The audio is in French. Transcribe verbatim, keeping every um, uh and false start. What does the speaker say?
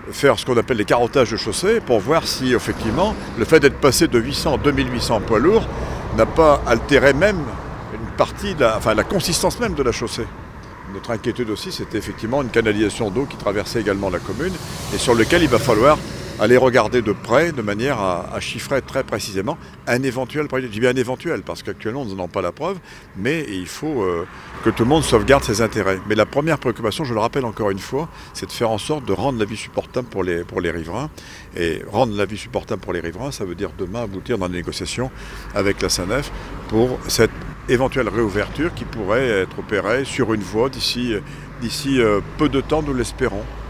faire ce qu'on appelle les carottages de chaussée pour voir si effectivement le fait d'être passé de huit cents à deux mille huit cents poids lourds n'a pas altéré même une partie, de la, enfin la consistance même de la chaussée. Notre inquiétude aussi, c'était effectivement une canalisation d'eau qui traversait également la commune et sur lequel il va falloir aller regarder de près de manière à, à chiffrer très précisément un éventuel projet. Je dis bien un éventuel parce qu'actuellement nous n'en avons pas la preuve, mais il faut euh, que tout le monde sauvegarde ses intérêts. Mais la première préoccupation, je le rappelle encore une fois, c'est de faire en sorte de rendre la vie supportable pour les, pour les riverains. Et rendre la vie supportable pour les riverains, ça veut dire demain aboutir dans des négociations avec la SANEF pour cette éventuelle réouverture qui pourrait être opérée sur une voie d'ici, d'ici euh, peu de temps, nous l'espérons.